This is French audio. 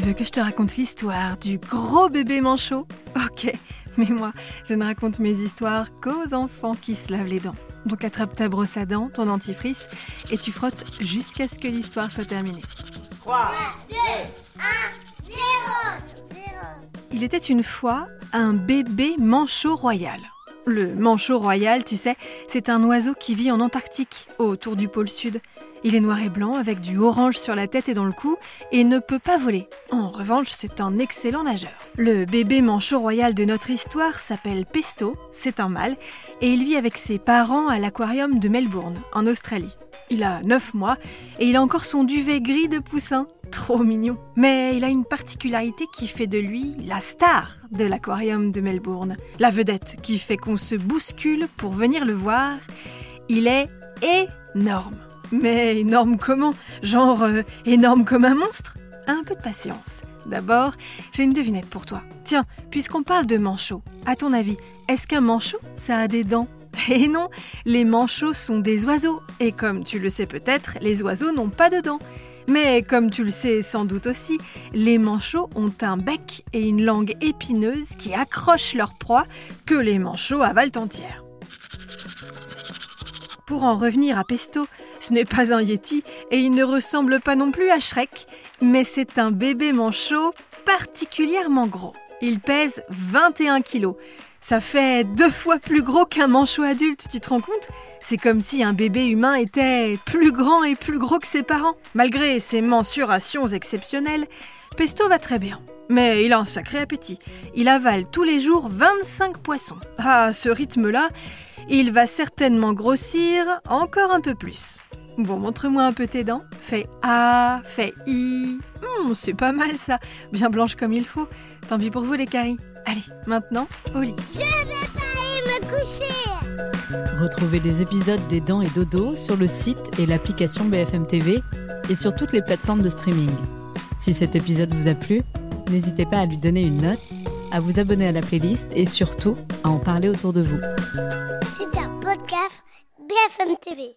veux que je te raconte l'histoire du gros bébé manchot ? Ok, mais moi, je ne raconte mes histoires qu'aux enfants qui se lavent les dents. Donc attrape ta brosse à dents, ton dentifrice, et tu frottes jusqu'à ce que l'histoire soit terminée. 3, 2, 1, 0. Il était une fois un bébé manchot royal. Le manchot royal, tu sais, c'est un oiseau qui vit en Antarctique, autour du pôle sud. Il est noir et blanc avec du orange sur la tête et dans le cou et ne peut pas voler. En revanche, c'est un excellent nageur. Le bébé manchot royal de notre histoire s'appelle Pesto, c'est un mâle, et il vit avec ses parents à l'aquarium de Melbourne, en Australie. Il a 9 mois et il a encore son duvet gris de poussin. Trop mignon. Mais il a une particularité qui fait de lui la star de l'aquarium de Melbourne. La vedette qui fait qu'on se bouscule pour venir le voir. Il est énorme. Mais énorme comment ? Genre énorme comme un monstre ? Un peu de patience. D'abord, j'ai une devinette pour toi. Tiens, puisqu'on parle de manchots, à ton avis, est-ce qu'un manchot, ça a des dents ? Eh non, les manchots sont des oiseaux. Et comme tu le sais peut-être, les oiseaux n'ont pas de dents. Mais comme tu le sais sans doute aussi, les manchots ont un bec et une langue épineuse qui accrochent leur proie que les manchots avalent entière. Pour en revenir à Pesto, ce n'est pas un yéti et il ne ressemble pas non plus à Shrek, mais c'est un bébé manchot particulièrement gros. Il pèse 21 kilos. Ça fait 2 fois plus gros qu'un manchot adulte, tu te rends compte ? C'est comme si un bébé humain était plus grand et plus gros que ses parents. Malgré ses mensurations exceptionnelles, Pesto va très bien. Mais il a un sacré appétit. Il avale tous les jours 25 poissons. À ce rythme-là, il va certainement grossir encore un peu plus. Bon, montre-moi un peu tes dents. Fais A, fais I. C'est pas mal ça. Bien blanche comme il faut. Tant pis pour vous les caries. Allez, maintenant, au lit. Je vais pas aller me coucher. Retrouvez les épisodes des Dents et Dodo sur le site et l'application BFM TV et sur toutes les plateformes de streaming. Si cet épisode vous a plu, n'hésitez pas à lui donner une note, à vous abonner à la playlist et surtout à en parler autour de vous. C'est un podcast BFM TV.